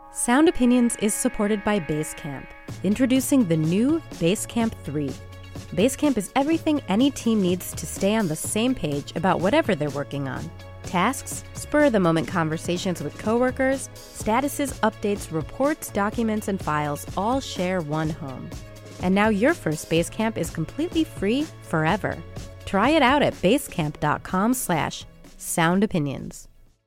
Sound Opinions is supported by Basecamp, introducing the new Basecamp 3. Basecamp is everything any team needs to stay on the same page about whatever they're working on. Tasks, spur-of-the-moment conversations with coworkers, statuses, updates, reports, documents, and files all share one home. And now your first Basecamp is completely free forever. Try it out at basecamp.com/soundopinions.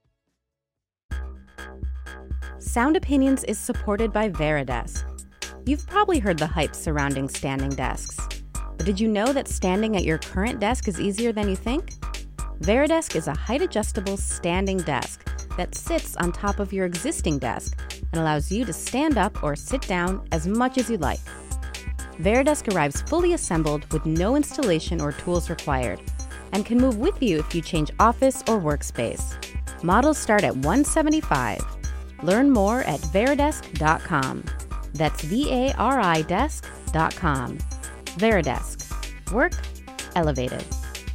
Sound Opinions is supported by Varidesk. You've probably heard the hype surrounding standing desks. But did you know that standing at your current desk is easier than you think? Varidesk is a height-adjustable standing desk that sits on top of your existing desk and allows you to stand up or sit down as much as you like. Varidesk arrives fully assembled with no installation or tools required and can move with you if you change office or workspace. Models start at $175. Learn more at varidesk.com. That's VARIdesk.com. Varidesk. Work elevated.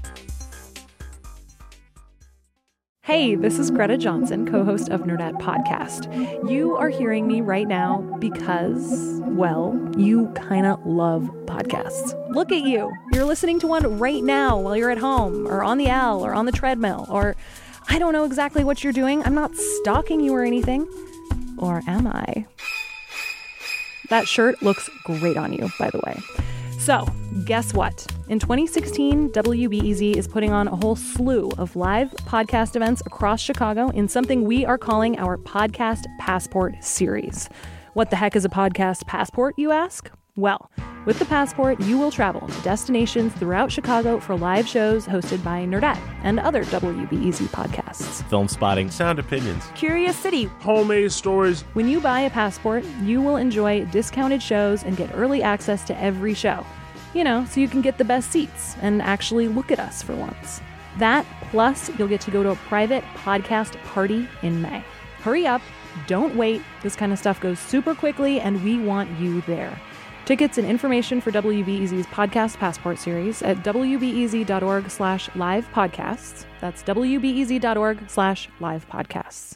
Hey, this is Greta Johnson, co-host of Nerdette Podcast. You are hearing me right now because, well, you kind of love podcasts. Look at you. You're listening to one right now while you're at home or on the L or on the treadmill or I don't know exactly what you're doing. I'm not stalking you or anything. Or am I? That shirt looks great on you, by the way. So, guess what? In 2016, WBEZ is putting on a whole slew of live podcast events across Chicago in something we are calling our Podcast Passport series. What the heck is a podcast passport, you ask? Well, with the Passport, you will travel to destinations throughout Chicago for live shows hosted by Nerdette and other WBEZ podcasts. Film Spotting, Sound Opinions, Curious City, Homemade Stories. When you buy a Passport, you will enjoy discounted shows and get early access to every show. You know, so you can get the best seats and actually look at us for once. That, plus you'll get to go to a private podcast party in May. Hurry up, don't wait. This kind of stuff goes super quickly and we want you there. Tickets and information for WBEZ's Podcast Passport series at wbez.org/livepodcasts. That's wbez.org/livepodcasts.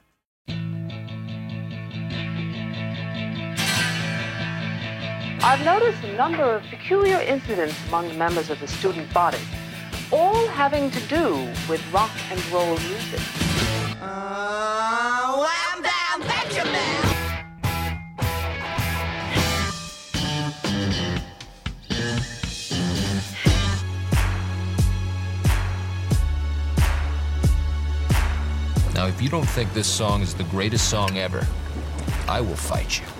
I've noticed a number of peculiar incidents among the members of the student body, all having to do with rock and roll music. Wham bam Benjamin! Now, if you don't think this song is the greatest song ever, I will fight you.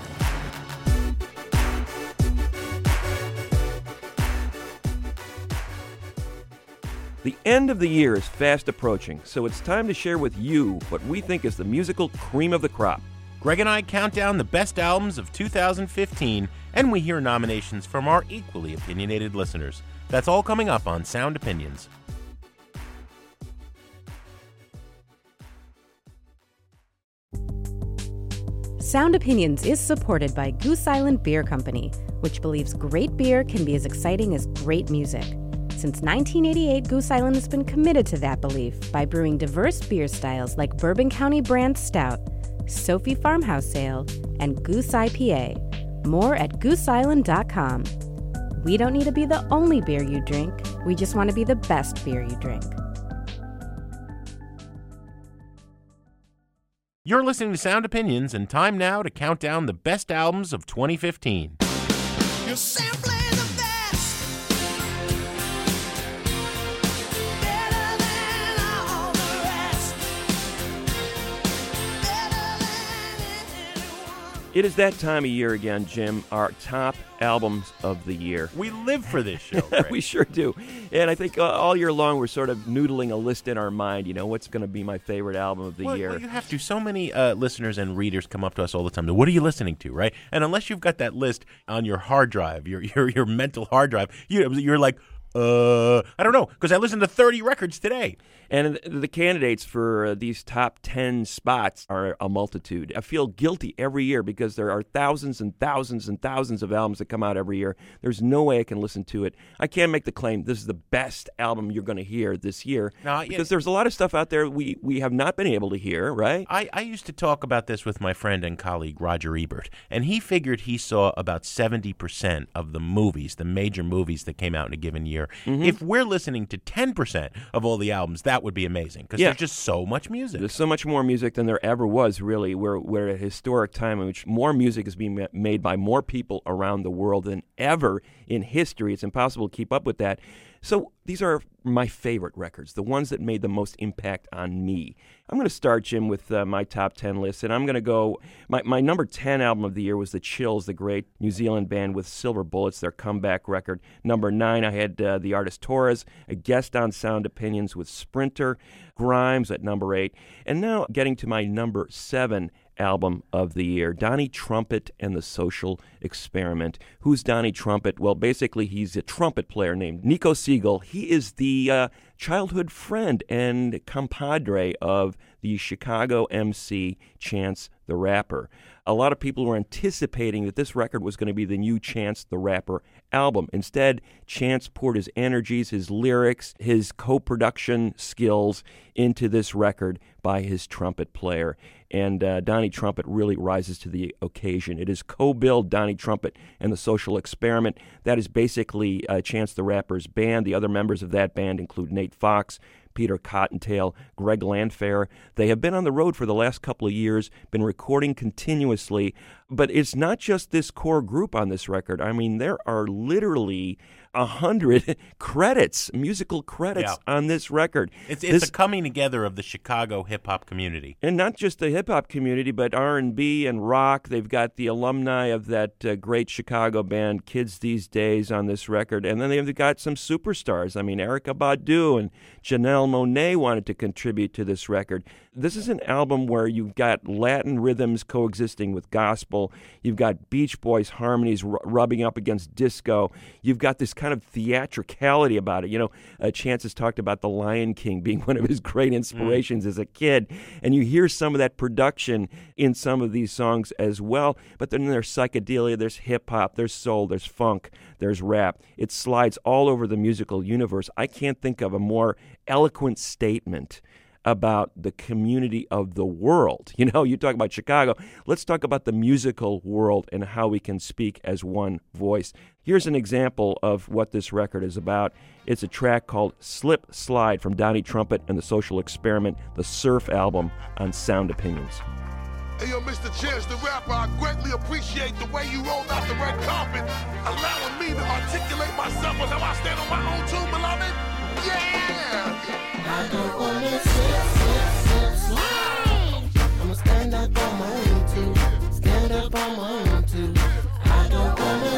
The end of the year is fast approaching, so it's time to share with you what we think is the musical cream of the crop. Greg and I count down the best albums of 2015, and we hear nominations from our equally opinionated listeners. That's all coming up on Sound Opinions. Sound Opinions is supported by Goose Island Beer Company, which believes great beer can be as exciting as great music. Since 1988, Goose Island has been committed to that belief by brewing diverse beer styles like Bourbon County Brand Stout, Sophie Farmhouse Ale, and Goose IPA. More at gooseisland.com. We don't need to be the only beer you drink. We just want to be the best beer you drink. You're listening to Sound Opinions, and time now to count down the best albums of 2015. You're simply the best. Better than all the rest. Better than anyone. It is that time of year again, Jim, our top albums of the year. We live for this show, Greg. We sure do. And I think all year long we're sort of noodling a list in our mind, you know, what's going to be my favorite album of the year. Well, you have to. So many listeners and readers come up to us all the time. What are you listening to, right? And unless you've got that list on your hard drive, your mental hard drive, you're like, I don't know, because I listened to 30 records today. And the candidates for these top 10 spots are a multitude. I feel guilty every year because there are thousands and thousands and thousands of albums that come out every year. There's no way I can listen to it. I can't make the claim this is the best album you're going to hear this year because there's a lot of stuff out there we have not been able to hear, right? I used to talk about this with my friend and colleague Roger Ebert, and he figured he saw about 70% of the movies, the major movies that came out in a given year. Mm-hmm. If we're listening to 10% of all the albums, that would be amazing because there's just so much music. There's so much more music than there ever was, really. We're at a historic time in which more music is being made by more people around the world than ever in history. It's impossible to keep up with that. So these are my favorite records, the ones that made the most impact on me. I'm going to start, Jim, with my top 10 list, and I'm going to go, my number 10 album of the year was The Chills, the great New Zealand band with Silver Bullets, their comeback record. Number 9, I had the artist Torres, a guest on Sound Opinions with Sprinter, Grimes at number 8. And now getting to my number 7 album of the year, Donnie Trumpet and the Social Experiment. Who's Donnie Trumpet? Well, basically, he's a trumpet player named Nico Siegel. He is the childhood friend and compadre of the Chicago MC Chance the Rapper. A lot of people were anticipating that this record was going to be the new Chance the Rapper album. Instead, Chance poured his energies, his lyrics, his co-production skills into this record by his trumpet player. And Donnie Trumpet really rises to the occasion. It is co-billed Donnie Trumpet and the Social Experiment. That is basically Chance the Rapper's band. The other members of that band include Nate Fox, Peter Cottontail, Greg Landfair. They have been on the road for the last couple of years, been recording continuously. But it's not just this core group on this record. I mean, there are literally 100 credits, musical credits on this record. It's a coming together of the Chicago hip-hop community. And not just the hip-hop community, but R&B and rock. They've got the alumni of that great Chicago band, Kids These Days, on this record. And then they've got some superstars. I mean, Erykah Badu and Janelle Monáe wanted to contribute to this record. This is an album where you've got Latin rhythms coexisting with gospel. You've got Beach Boys harmonies rubbing up against disco. You've got this kind of theatricality about it. You know, Chance has talked about The Lion King being one of his great inspirations as a kid. And you hear some of that production in some of these songs as well. But then there's psychedelia, there's hip-hop, there's soul, there's funk, there's rap. It slides all over the musical universe. I can't think of a more eloquent statement about the community of the world. You know, you talk about Chicago. Let's talk about the musical world and how we can speak as one voice. Here's an example of what this record is about. It's a track called Slip Slide from Donnie Trumpet and the Social Experiment, the Surf album on Sound Opinions. Hey, yo, Mr. Chance the Rapper, I greatly appreciate the way you rolled out the red carpet, allowing me to articulate myself on how I stand on my own too, beloved. Yeah! I don't wanna slide. I'ma stand up on my own too. Stand up on my own too. I don't wanna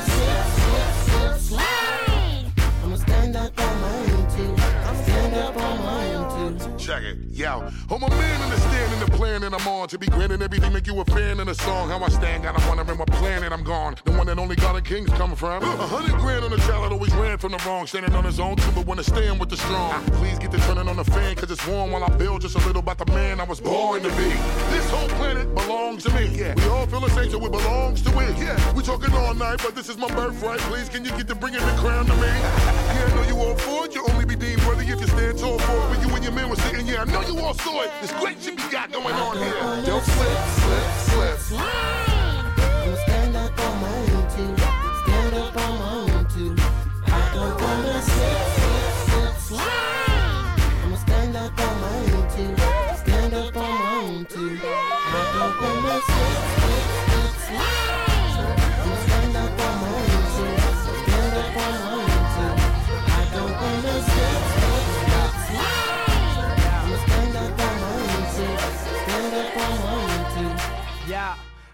slide. I'ma stand up on my own too. Stand up on my own too. Check it, yo. I'm a man understanding the plan that I'm on. To be granted everything, make you a fan of the song. How I stand, got a wondering what planet I'm gone. The one that only God and Kings come from. 100 grand on the child that always ran from the wrong. Standing on his own too, but wanna stand with the strong. Please get the turning on the fan, cause it's warm while I build just a little about the man I was born to be. This whole planet belongs to me. Yeah. We all feel the same, so it belongs to it. Yeah. We talking all night, but this is my birthright. Please, can you get to bringing the crown to me? Yeah, I know you all for it. You only be deemed worthy if you stand tall for it. When you and your man was sitting, yeah, I know you all saw it. This great shit we got going on here. Don't slip. I'ma stand up on my own too. Stand up on my own too. I don't wanna slip. I'ma stand up on my own too. Stand up on my own too. I don't wanna slip. I'ma stand up on my own too. Stand up on my own too. I don't wanna slip. I'ma stand up on my own too. Stand up on my own too. Yeah.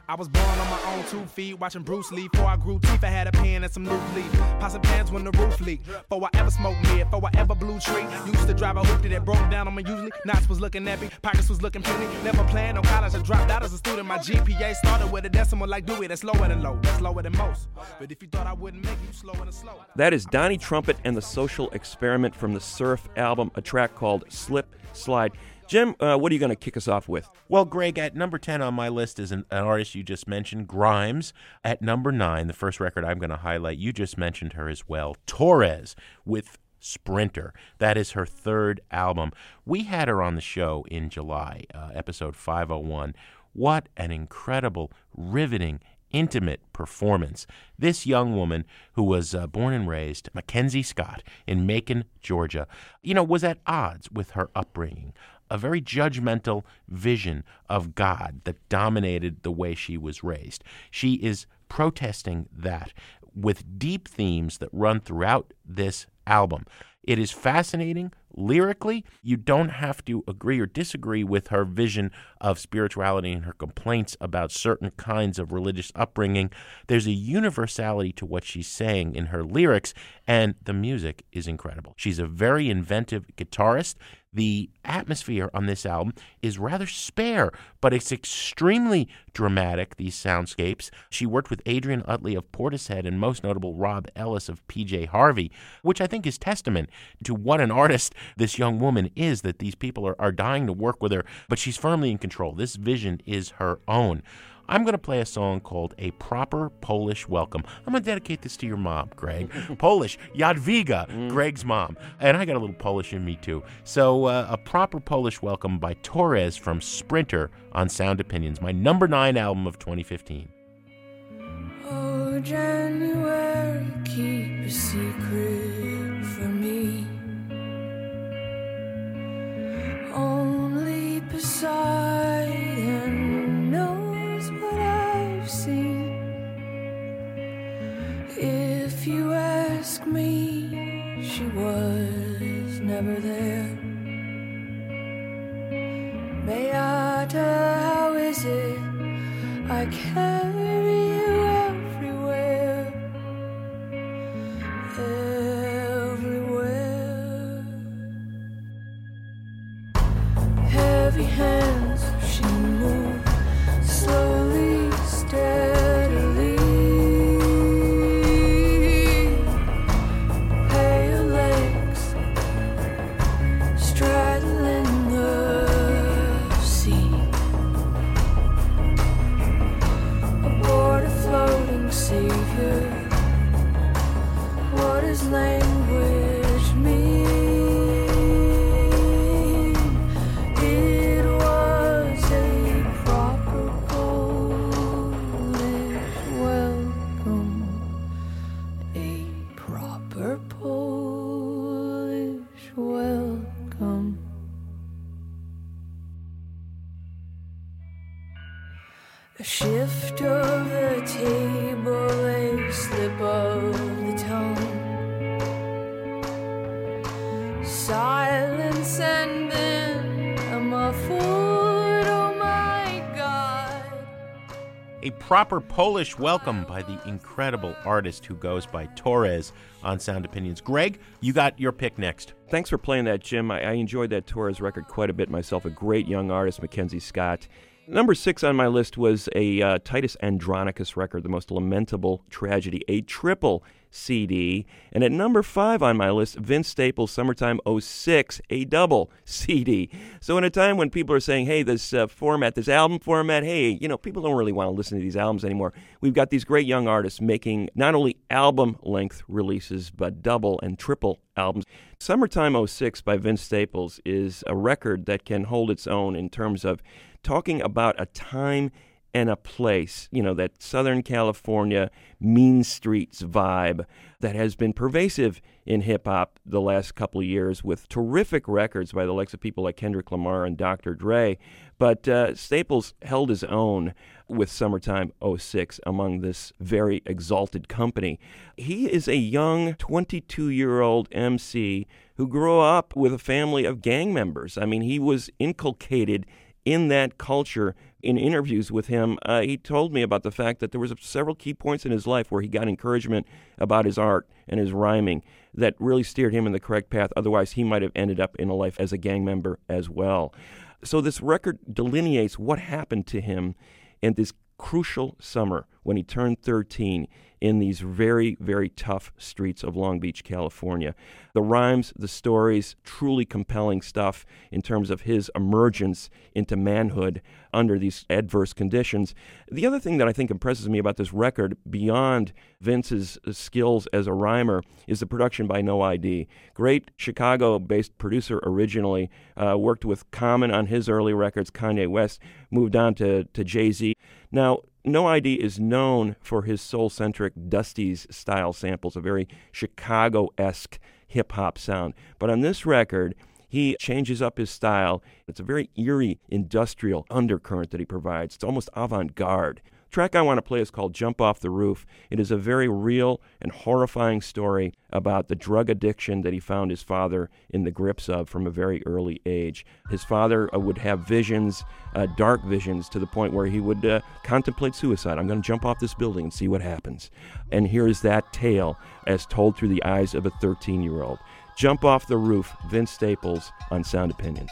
I was born on my own 2 feet, watching Bruce Lee. Before I grew teeth, I had a pen and some loose leaf. Possum pants when the roof leaked. Before I ever smoked mid, before I ever blew tree. Used to drive a hoopty that broke down on me usually. Knots was looking at me, pockets was looking puny. Never planned on college, I dropped out as a student. My GPA started with a decimal like Dewey. That's lower than low, that's lower than most. But if you thought I wouldn't make it, you slower than slow. That is Donnie Trumpet and the Social Experiment from the Surf album, a track called Slip Slide. Jim, what are you going to kick us off with? Well, Greg, at number 10 on my list is an artist you just mentioned, Grimes. At number 9, the first record I'm going to highlight, you just mentioned her as well, Torres with Sprinter. That is her third album. We had her on the show in July, episode 501. What an incredible, riveting, intimate performance. This young woman, who was born and raised Mackenzie Scott in Macon, Georgia, was at odds with her upbringing. A very judgmental vision of God that dominated the way she was raised. She is protesting that with deep themes that run throughout this album. It is fascinating. Lyrically, you don't have to agree or disagree with her vision of spirituality and her complaints about certain kinds of religious upbringing. There's a universality to what she's saying in her lyrics, and the music is incredible. She's a very inventive guitarist. The atmosphere on this album is rather spare, but it's extremely dramatic, these soundscapes. She worked with Adrian Utley of Portishead and most notable Rob Ellis of PJ Harvey, which I think is testament to what an artist this young woman is, that these people are dying to work with her, but she's firmly in control. This vision is her own. I'm going to play a song called A Proper Polish Welcome. I'm going to dedicate this to your mom, Greg. Polish, Jadwiga, Greg's mom. And I got a little Polish in me, too. So A Proper Polish Welcome by Torres from Sprinter on Sound Opinions, my number 9 album of 2015. Oh, January, keep a secret from me. Only Poseidon knows what I've seen. If you ask me, she was never there. Beata, how is it I carry you everywhere, everywhere. Heavy hands, she moved slowly, steadily. Pale legs straddling the sea. Aboard a floating savior. What does language mean? It was a proper Polish welcome. A proper Polish welcome. A shift of the table, a slip of the tongue. Silence and then a muffled, oh my God. A Proper Polish Welcome by the incredible artist who goes by Torres on Sound Opinions. Greg, you got your pick next. Thanks for playing that, Jim. I enjoyed that Torres record quite a bit myself. A great young artist, Mackenzie Scott. Number 6 on my list was a Titus Andronicus record, The Most Lamentable Tragedy, a triple CD. And at number 5 on my list, Vince Staples' Summertime 06, a double CD. So in a time when people are saying, hey, this format, this album format, hey, people don't really want to listen to these albums anymore. We've got these great young artists making not only album-length releases, but double and triple albums. Summertime 06 by Vince Staples is a record that can hold its own in terms of talking about a time and a place, that Southern California mean streets vibe that has been pervasive in hip-hop the last couple of years with terrific records by the likes of people like Kendrick Lamar and Dr. Dre. But Staples held his own with Summertime 06 among this very exalted company. He is a young 22-year-old MC who grew up with a family of gang members. I mean, he was inculcated in that culture. In interviews with him, he told me about the fact that there was several key points in his life where he got encouragement about his art and his rhyming that really steered him in the correct path. Otherwise, he might have ended up in a life as a gang member as well. So this record delineates what happened to him in this crucial summer when he turned 13 in these very, very tough streets of Long Beach, California. The rhymes, the stories, truly compelling stuff in terms of his emergence into manhood under these adverse conditions. The other thing that I think impresses me about this record, beyond Vince's skills as a rhymer, is the production by No ID. Great Chicago-based producer originally, worked with Common on his early records, Kanye West, moved on to Jay-Z. Now, No ID is known for his soul-centric Dusties-style samples, a very Chicago-esque hip-hop sound. But on this record, he changes up his style. It's a very eerie, industrial undercurrent that he provides. It's almost avant-garde. The track I want to play is called Jump Off the Roof. It is a very real and horrifying story about the drug addiction that he found his father in the grips of from a very early age. His father would have visions, dark visions, to the point where he would contemplate suicide. I'm going to jump off this building and see what happens. And here is that tale as told through the eyes of a 13-year-old. Jump Off the Roof, Vince Staples on Sound Opinions.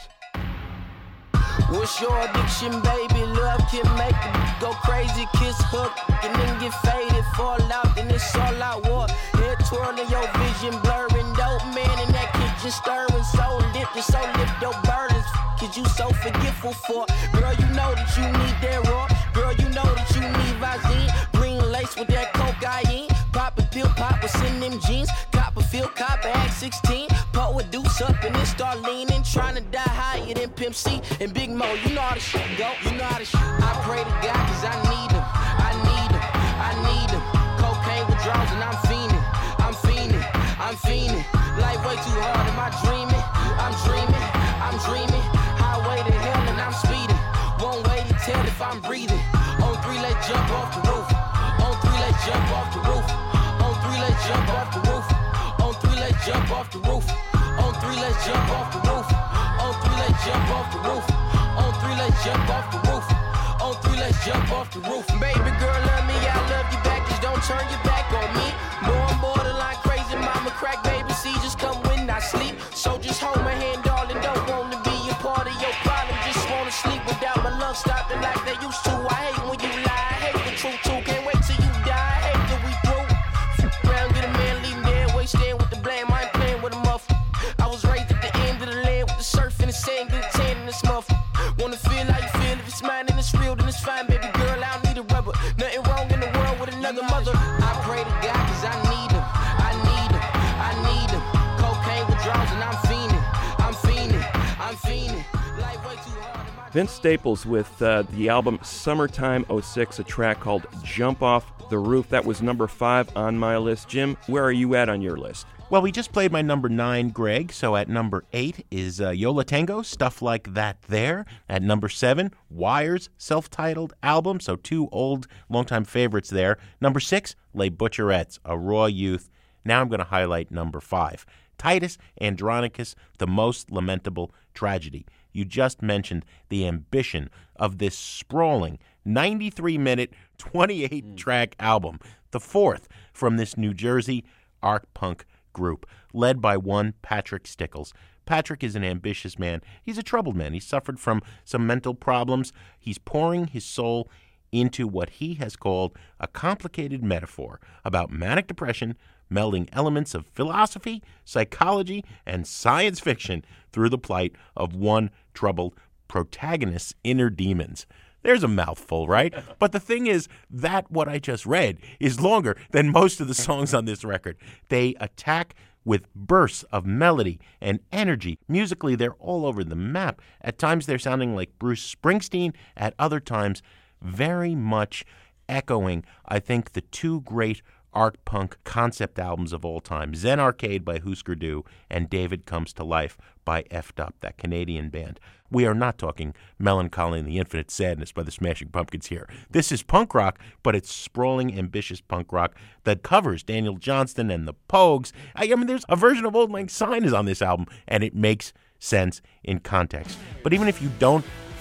What's your addiction, baby? Love can make it go crazy, kiss, hook, and then get faded, fall out, then it's all out war. Head twirling, your vision blurring, dope man in that kitchen stirring, so lift your burdens. Cause you so forgetful for. Girl, you know that you need that raw. Girl, you know that you need Visine. Green lace with that cocaine. Pop a pill, pop what's in them jeans. Copperfield, copper, act 16. Put with deuce up and then start leaning. Trying to die higher than Pimp C and Big Mo. You know how the shit go. You know how the shit. I pray to God cause I need him. I need him. I need him. Cocaine withdrawals and I'm fiending. I'm fiending. I'm fiending. Life way too hard. Am I dreaming? I'm dreaming. I'm dreaming. Highway to hell and I'm speeding. One way to tell if I'm breathing. On 3, let's jump off the roof. On 3, let's jump off the roof. On 3, let's jump off the roof. On 3, let's jump off the roof. On 3, let's jump off the roof. On 3, let's jump off the roof. On 3, let's jump off the roof. On 3, let's jump off the roof. Baby girl, love me, I love you back. Just don't turn your back on me. More and borderline crazy, mama crack, baby. See, just come when I sleep. So just hold my hand, darling. Don't want to be a part of your problem. Just want to sleep without my lungs stopping like they used to. I hate when you lie. I hate the truth too. Can't wait till you die. I hate till we through. Round, get a man, leave him dead. Wait, stand with the blame. I ain't playing with a muff. I was raised at the end of the land with the surf and the sand, get a tan in this muff. Wanna feel how you feel. If it's mine and it's real, then it's fine, baby girl. I don't need a rubber. Nothing wrong in the world with another mother. I pray to God cause I need him. I need him. I need him. Cocaine withdrawals and I'm fiending. I'm fiending. I'm fiending. Life way too hard. Vince Staples with the album Summertime 06, a track called Jump Off the Roof. That was number 5 on my list. Jim, where are you at on your list? Well, we just played my number 9, Greg, so at number 8 is Yo La Tengo, Stuff Like That There. At number 7, Wire's self-titled album, so 2 old, longtime favorites there. Number 6, Les Butcherettes, A Raw Youth. Now I'm going to highlight number 5, Titus Andronicus, The Most Lamentable Tragedy. You just mentioned the ambition of this sprawling 93-minute, 28-track album, the 4th from this New Jersey art punk group, led by one Patrick Stickles. Patrick is an ambitious man. He's a troubled man. He suffered from some mental problems. He's pouring his soul into what he has called a complicated metaphor about manic depression, melding elements of philosophy, psychology, and science fiction through the plight of one troubled protagonist's inner demons. There's a mouthful, right? But the thing is that what I just read is longer than most of the songs on this record. They attack with bursts of melody and energy. Musically, they're all over the map. At times, they're sounding like Bruce Springsteen. At other times, very much echoing, I think, the 2 great art punk concept albums of all time, Zen Arcade by Husker Du and David Comes to Life by F'd Up, that Canadian band. We are not talking Melancholy and the Infinite Sadness by the Smashing Pumpkins here. This is punk rock, but it's sprawling, ambitious punk rock that covers Daniel Johnston and the Pogues. I mean, there's a version of Old Lang Syne is on this album, and it makes sense in context. But even if you don't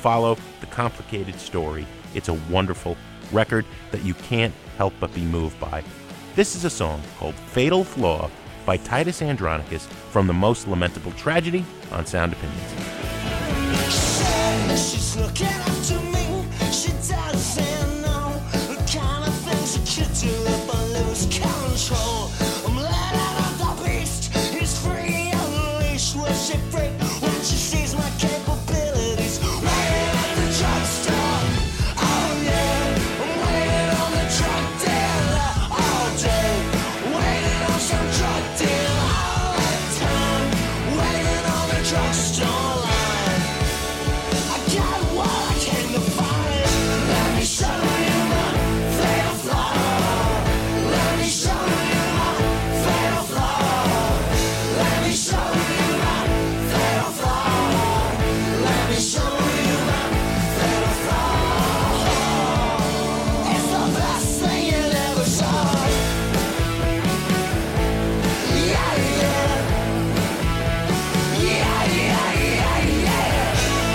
follow the complicated story. It's a wonderful record that you can't help but be moved by. This is a song called Fatal Flaw by Titus Andronicus from The Most Lamentable Tragedy on Sound Opinions. She's looking up to me. She doesn't know the kind of things a kid do if I lose control. I'm let out of the beast. He's free on the leash. Will she freak when she sees my capabilities? Waiting at the drugstore. Oh yeah, I'm waiting on the drug dealer all day. Waiting on some drug deal all the time. Waiting on the drugstore line. I got what I came to find. Let me show you my fatal flaw. Let me show you my fatal flaw. Let me show you my fatal flaw. Let me show you my fatal flaw. It's the best thing you ever saw. Yeah, yeah. Yeah, yeah, yeah, yeah.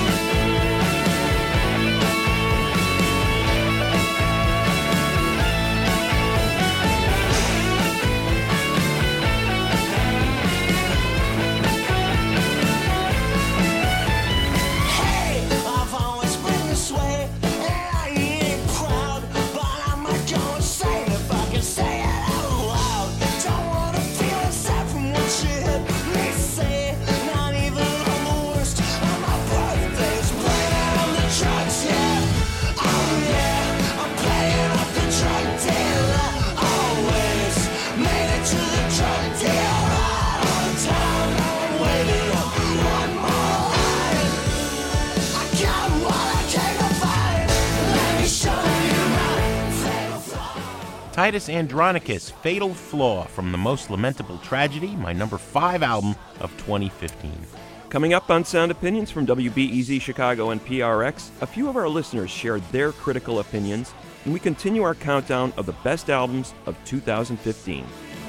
Hey, I've always been this way, and I ain't proud, but I might go insane if I can say it out loud. Don't wanna feel inside from what you heard me say, not even on the worst of my birthdays. Playing on the drugs, yeah, oh yeah, I'm playing up the drug dealer, always made it to the drug deal right on time. Now I'm waiting on one more line. I got what I came to find. Let me show you my fatal flaw. Titus Andronicus, Fatal Flaw from The Most Lamentable Tragedy, my number 5 album of 2015. Coming up on Sound Opinions from WBEZ Chicago and PRX, a few of our listeners shared their critical opinions, and we continue our countdown of the best albums of 2015.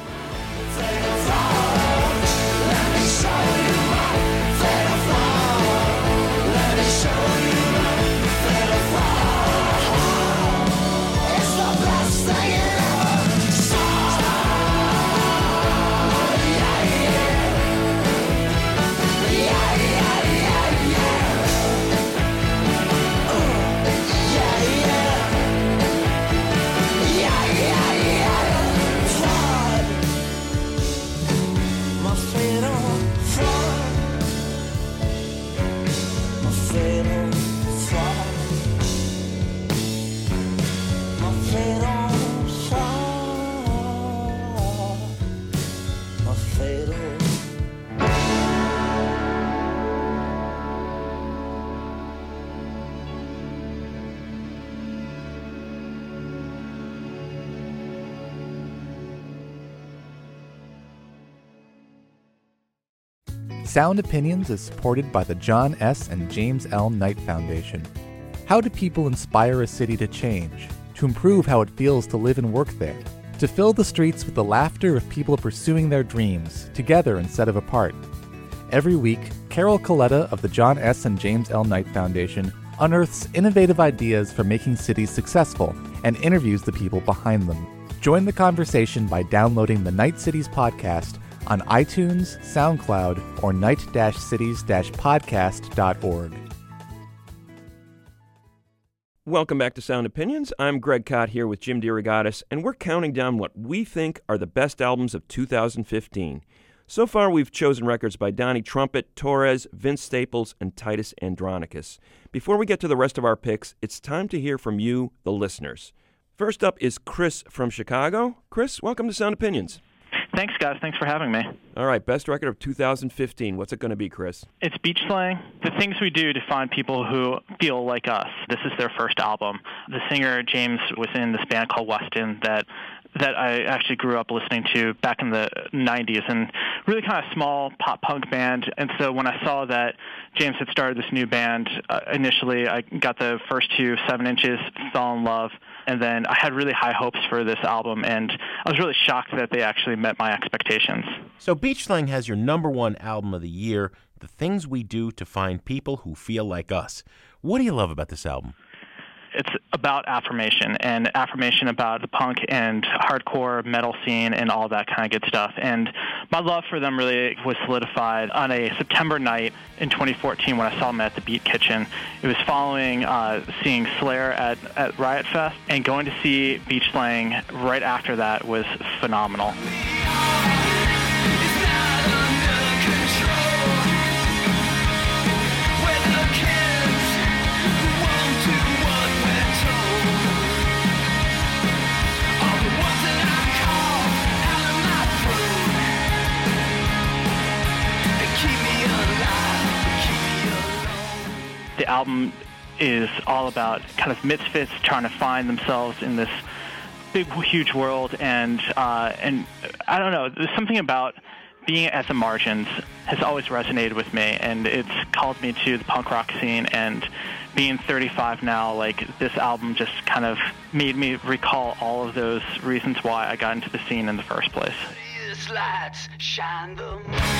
It's the best thing you ever saw. Yeah, yeah. Yeah, yeah, yeah, yeah. Yeah, yeah. Yeah, yeah, yeah. Flawed. My fatal flaw. My fatal flaw. My fatal flaw. My fatal. Sound Opinions is supported by the John S. and James L. Knight Foundation. How do people inspire a city to change, to improve how it feels to live and work there, to fill the streets with the laughter of people pursuing their dreams, together instead of apart? Every week, Carol Coletta of the John S. and James L. Knight Foundation unearths innovative ideas for making cities successful and interviews the people behind them. Join the conversation by downloading the Night Cities podcast on iTunes, SoundCloud, or night-cities-podcast.org. Welcome back to Sound Opinions. I'm Greg Cott here with Jim DeRogatis, and we're counting down what we think are the best albums of 2015. So far, we've chosen records by Donnie Trumpet, Torres, Vince Staples, and Titus Andronicus. Before we get to the rest of our picks, it's time to hear from you, the listeners. First up is Chris from Chicago. Chris, welcome to Sound Opinions. Thanks, guys. Thanks for having me. All right, best record of 2015. What's it going to be, Chris? It's Beach Slang. The things we do to find people who feel like us. This is their first album. The singer, James, was in this band called Weston that I actually grew up listening to back in the 90s, and really kind of small pop-punk band. And so when I saw that James had started this new band, initially I got the first two, 7 Inches, fell in love, and then I had really high hopes for this album, and I was really shocked that they actually met my expectations. So Beach Slang has your number 1 album of the year. the things we do to find people who feel like us. What do you love about this album? It's about affirmation, and affirmation about the punk and hardcore metal scene and all that kind of good stuff. And my love for them really was solidified on a September night in 2014 when I saw them at the Beat Kitchen. It was following seeing Slayer at Riot Fest, and going to see Beach Slang right after that was phenomenal. The album is all about kind of misfits trying to find themselves in this big, huge world, and I don't know, there's something about being at the margins has always resonated with me, and it's called me to the punk rock scene. And being 35 now, like, this album just kind of made me recall all of those reasons why I got into the scene in the first place. These lights shine the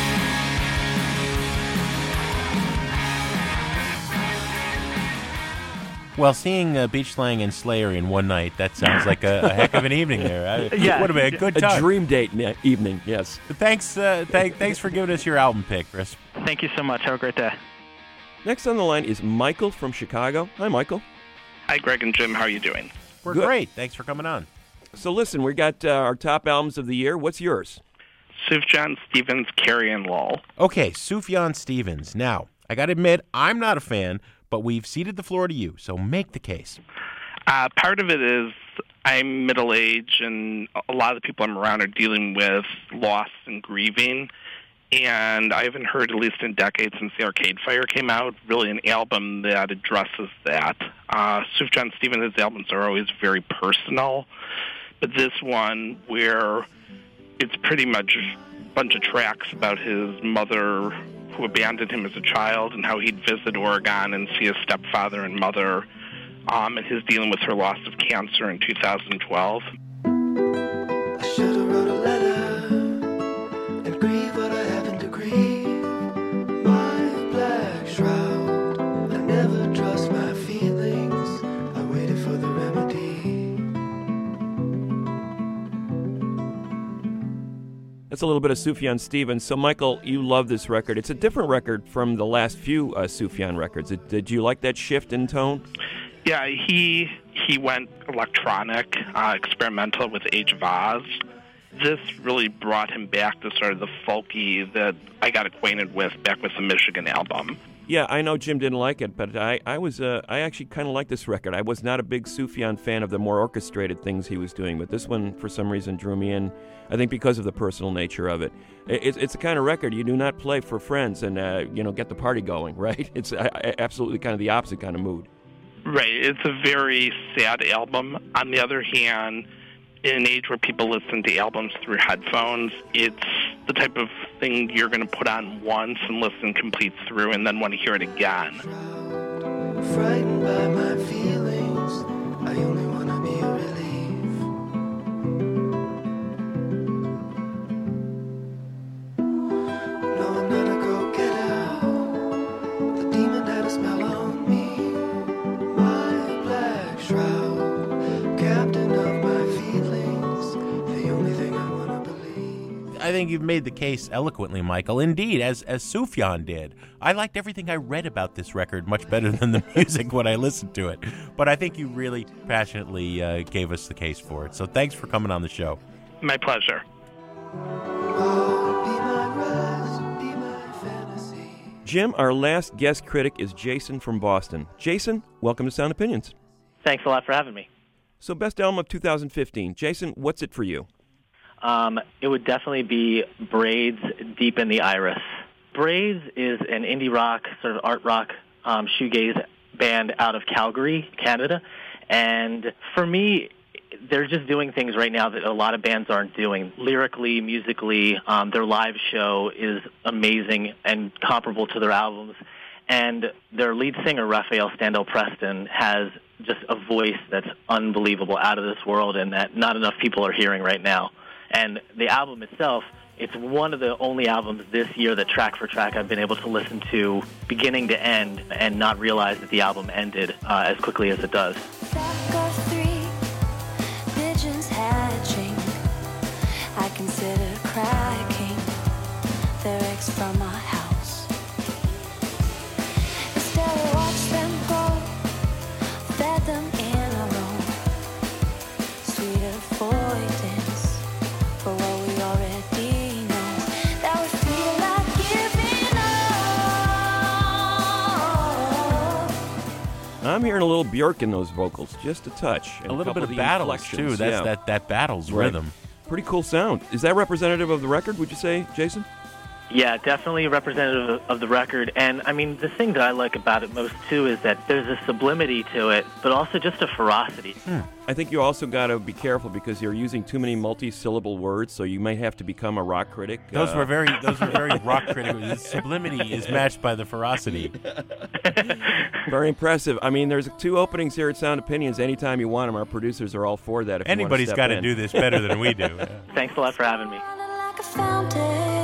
Well, seeing Beach Slang and Slayer in one night, that sounds like a heck of an evening there. Yeah. Would have been a good time. A dream date evening, yes. Thanks for giving us your album pick, Chris. Thank you so much. Have a great day. Next on the line is Michael from Chicago. Hi, Michael. Hi, Greg and Jim. How are you doing? We're Good. great. Thanks for coming on. So listen, we got our top albums of the year. What's yours? Sufjan Stevens, Carrion Lull. Okay, Sufjan Stevens. Now, I got to admit, I'm not a fan, but we've ceded the floor to you, so make the case. Part of it is I'm middle-aged, and a lot of the people I'm around are dealing with loss and grieving, and I haven't heard, at least in decades since the Arcade Fire came out, really an album that addresses that. Sufjan Stevens' albums are always very personal, but this one, where it's pretty much a bunch of tracks about his mother who abandoned him as a child, and how he'd visit Oregon and see his stepfather and mother, and his dealing with her loss of cancer in 2012. I should have wrote a letter and grieve what I happened to grieve. My black shroud, I never trust my feelings. I waited for the remedy. That's a little bit of Sufjan Stevens. So, Michael, you love this record. It's a different record from the last few Sufjan records. Did you like that shift in tone? Yeah, he went electronic, experimental with Age of Oz. This really brought him back to sort of the folky that I got acquainted with back with the Michigan album. Yeah, I know Jim didn't like it, but I actually kind of like this record. I was not a big Sufjan fan of the more orchestrated things he was doing, but this one, for some reason, drew me in, I think because of the personal nature of it. It's the kind of record you do not play for friends and, get the party going, right? It's absolutely kind of the opposite kind of mood. Right. It's a very sad album. On the other hand, in an age where people listen to albums through headphones, it's the type of thing you're going to put on once and listen complete through and then want to hear it again. Frightened by my feelings, I only want to be a relief. No, I'm not a go-getter. The demon had a spell on me. My black shroud, captain of my feelings, the only thing I want to believe. I think you've made the case eloquently, Michael. Indeed, as Sufjan did. I liked everything I read about this record much better than the music when I listened to it. But I think you really passionately gave us the case for it. So thanks for coming on the show. My pleasure. Jim, our last guest critic is Jason from Boston. Jason, welcome to Sound Opinions. Thanks a lot for having me. So, best album of 2015. Jason, what's it for you? It would definitely be Braids, Deep in the Iris. Braids is an indie rock, sort of art rock, shoegaze band out of Calgary, Canada. And for me, they're just doing things right now that a lot of bands aren't doing. Lyrically, musically, their live show is amazing and comparable to their albums. And their lead singer, Raphael Standell Preston, has just a voice that's unbelievable, out of this world, and that not enough people are hearing right now. And the album itself It's one of the only albums this year that track for track I've been able to listen to beginning to end and not realize that the album ended as quickly as it does. Pigeons hatching, I consider cracking their eggs from my house. Instead I watch them grow, fed them in a row, sweet avoidance for what we already know. That we feel like giving up. I'm hearing a little Björk in those vocals, just a touch. And A little couple bit of the battles, inflections, too. That's yeah. that battles Right. rhythm. Pretty cool sound. Is that representative of the record, would you say, Jason? Yeah, definitely representative of the record. And, I mean, the thing that I like about it most, too, is that there's a sublimity to it, but also just a ferocity. I think you also got to be careful because you're using too many multi-syllable words, so you might have to become a rock critic. Those were very rock critical. The sublimity is matched by the ferocity. Very impressive. I mean, there's 2 openings here at Sound Opinions. Anytime you want them, our producers are all for that. If Anybody's got to do this better than we do. Thanks a lot for having me. Like a fountain.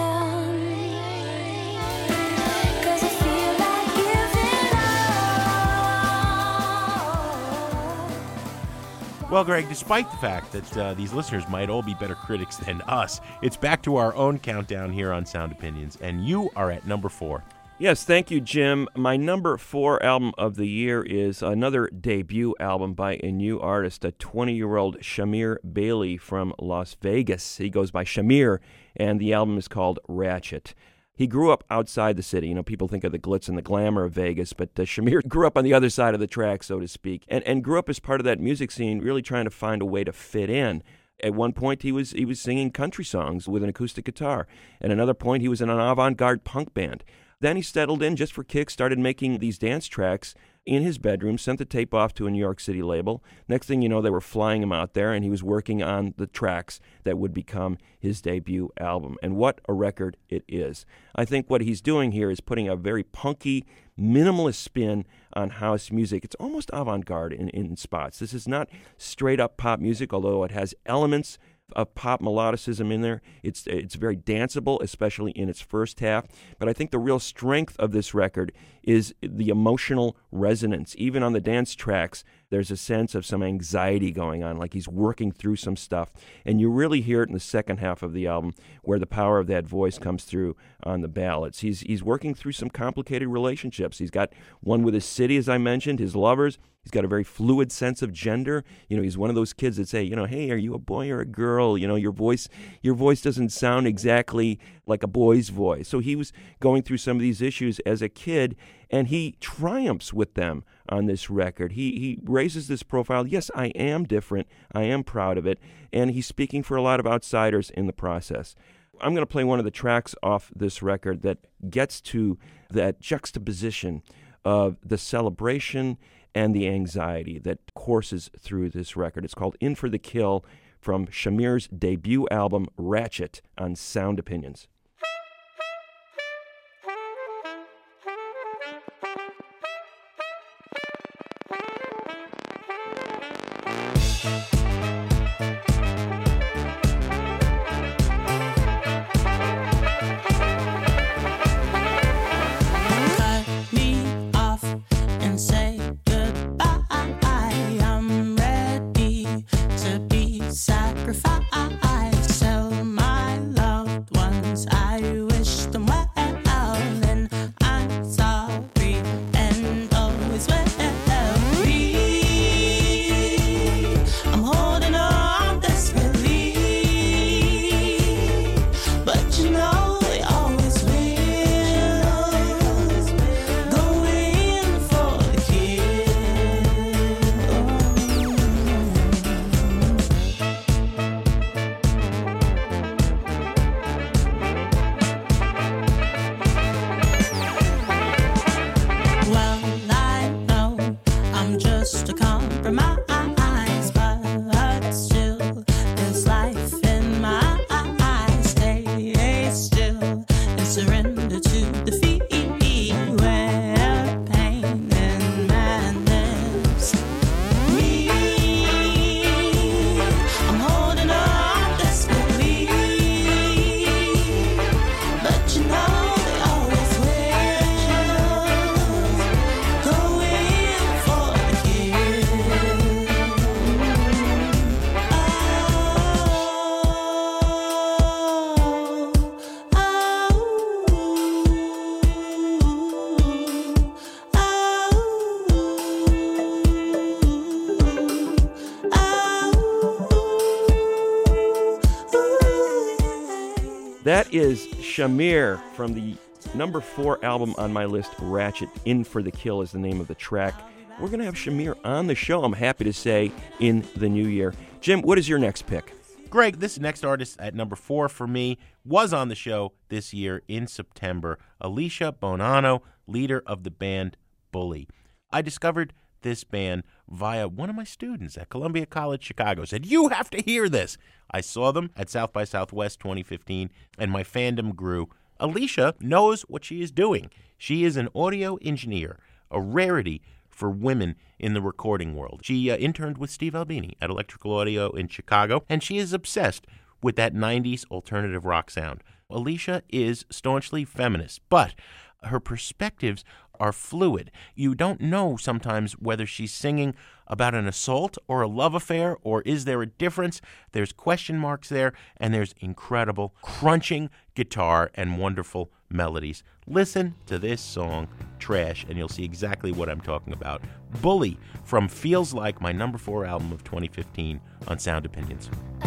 Well, Greg, despite the fact that these listeners might all be better critics than us, it's back to our own countdown here on Sound Opinions, and you are at number 4. Yes, thank you, Jim. My number 4 album of the year is another debut album by a new artist, a 20-year-old Shamir Bailey from Las Vegas. He goes by Shamir, and the album is called Ratchet. He grew up outside the city. You know, people think of the glitz and the glamour of Vegas, but Shamir grew up on the other side of the track, so to speak, and grew up as part of that music scene, really trying to find a way to fit in. At one point, he was singing country songs with an acoustic guitar. At another point, he was in an avant-garde punk band. Then he settled in just for kicks, started making these dance tracks in his bedroom, sent the tape off to a New York City label. Next thing you know, they were flying him out there, and he was working on the tracks that would become his debut album. And what a record it is. I think what he's doing here is putting a very punky, minimalist spin on house music. It's almost avant-garde in spots. This is not straight-up pop music, although it has elements of pop melodicism in there. It's very danceable, especially in its first half. But I think the real strength of this record is the emotional resonance. Even on the dance tracks, there's a sense of some anxiety going on, like he's working through some stuff. And you really hear it in the second half of the album, where the power of that voice comes through on the ballads. He's working through some complicated relationships. He's got one with his city, as I mentioned, his lovers. He's got a very fluid sense of gender. You know, he's one of those kids that say, you know, hey, are you a boy or a girl? You know, your voice doesn't sound exactly like a boy's voice. So he was going through some of these issues as a kid, and he triumphs with them on this record. He raises this profile. Yes, I am different. I am proud of it. And he's speaking for a lot of outsiders in the process. I'm going to play one of the tracks off this record that gets to that juxtaposition of the celebration and the anxiety that courses through this record. It's called In for the Kill from Shamir's debut album, Ratchet, on Sound Opinions. Sacrifice, so my loved ones. That is Shamir from the number 4 album on my list, Ratchet. In for the Kill is the name of the track. We're going to have Shamir on the show, I'm happy to say, in the new year. Jim, what is your next pick? Greg, this next artist at number 4 for me was on the show this year in September, Alicia Bonanno, leader of the band Bully. I discovered this band via one of my students at Columbia College Chicago. Said, you have to hear this. I saw them at South by Southwest 2015, and my fandom grew. Alicia knows what she is doing. She is an audio engineer, a rarity for women in the recording world. She interned with Steve Albini at Electrical Audio in Chicago, and she is obsessed with that 90s alternative rock sound. Alicia is staunchly feminist, but her perspectives are fluid. You don't know sometimes whether she's singing about an assault or a love affair, or is there a difference? There's question marks there, and there's incredible crunching guitar and wonderful melodies. Listen to this song, Trash, and you'll see exactly what I'm talking about. Bully from Feels Like, my number 4 album of 2015 on Sound Opinions.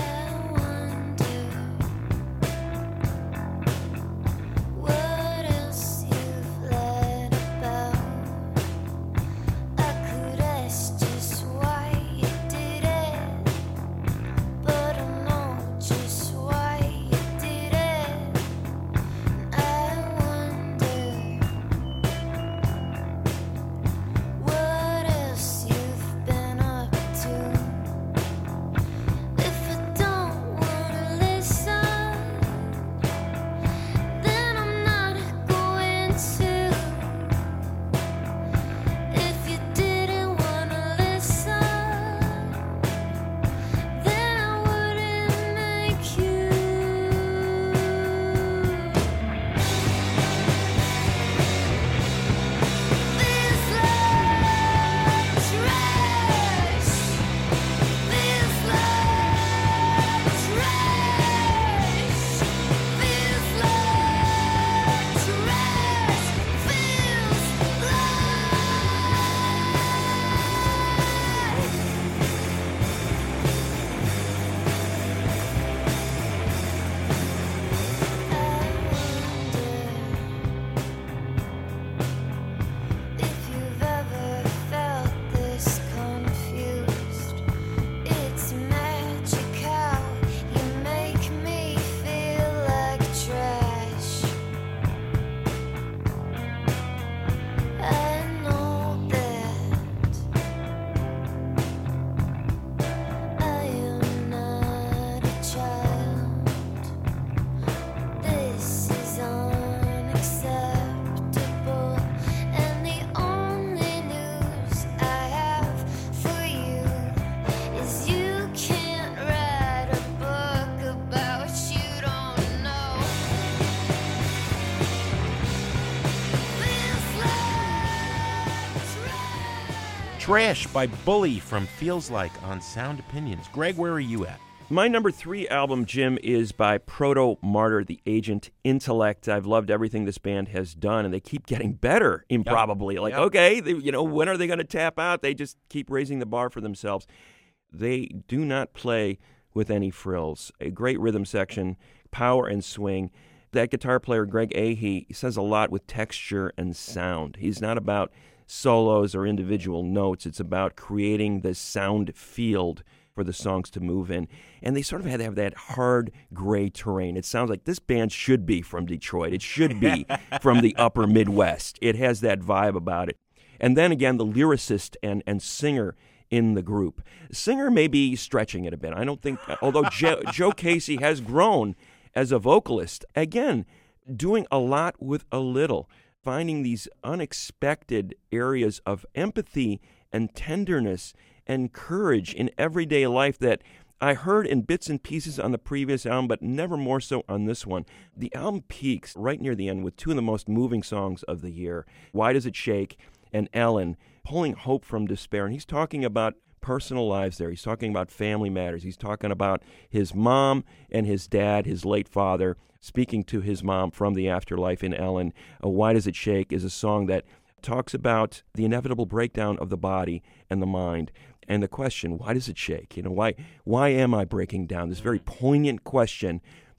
Trash by Bully from Feels Like on Sound Opinions. Greg, where are you at? My number 3 album, Jim, is by Proto Martyr, the Agent Intellect. I've loved everything this band has done, and they keep getting better, improbably. Okay, when are they going to tap out? They just keep raising the bar for themselves. They do not play with any frills. A great rhythm section, power and swing. That guitar player, Greg Ahey, says a lot with texture and sound. He's not about solos or individual notes. It's about creating the sound field for the songs to move in. And they sort of had to have that hard gray terrain. It sounds like this band should be from Detroit. It should be from the upper Midwest. It has that vibe about it. And then again, the lyricist and singer in the group. Singer may be stretching it a bit. I don't think, although Joe Casey has grown as a vocalist, again, doing a lot with a little, finding these unexpected areas of empathy and tenderness and courage in everyday life that I heard in bits and pieces on the previous album, but never more so on this one. The album peaks right near the end with 2 of the most moving songs of the year, Why Does It Shake and Ellen, pulling hope from despair. And he's talking about personal lives there. He's talking about family matters. He's talking about his mom and his dad, his late father, speaking to his mom from the afterlife in Ellen. Why Does It Shake is a song that talks about the inevitable breakdown of the body and the mind, and the question, why does it shake? Why am I breaking down? This very poignant question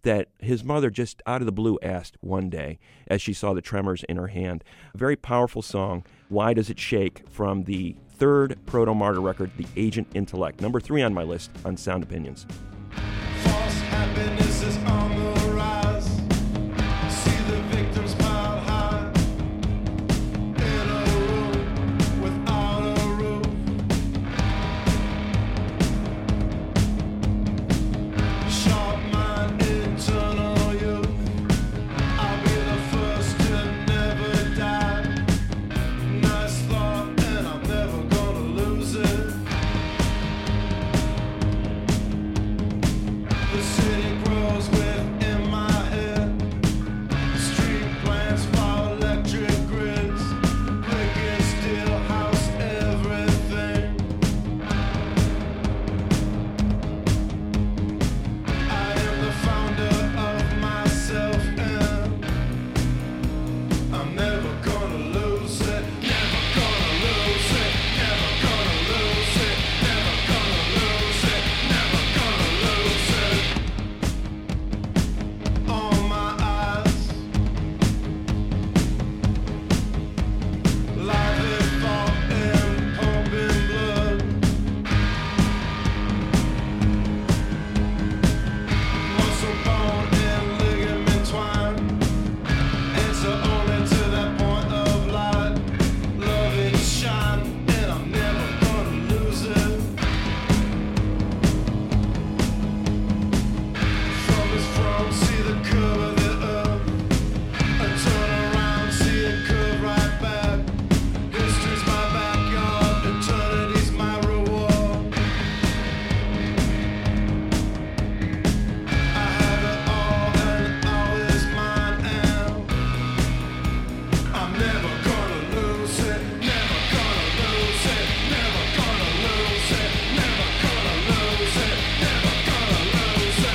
that his mother just out of the blue asked one day as she saw the tremors in her hand. A very powerful song, Why Does It Shake, from the third Proto-Martyr record, The Agent Intellect. Number 3 on my list on Sound Opinions. False happiness is on the rise. See the victims piled high in a room without a roof. Sharp mind, eternal youth. I'll be the first to never die. Nice thought, and I'm never gonna lose it. The city grows within my head. Street plants follow electric grids. Brick and steel house everything. I am the founder of myself, and I'm never gonna lose it. Never gonna lose it. Never gonna lose it. Never gonna lose it. Never gonna lose it. On my eyes, lively thought and pumping blood. Muscle, bone, and ligament twine. Answer only to that point of light. Love it, shine, and I'm never gonna lose it. From his throne, see the curve of the earth. I turn around, see it curve right back. History's my backyard, eternity's my reward. I have it all, and all is mine, and I'm never gonna lose it. Never gonna lose it. Never gonna lose it. Never gonna lose it. Never gonna lose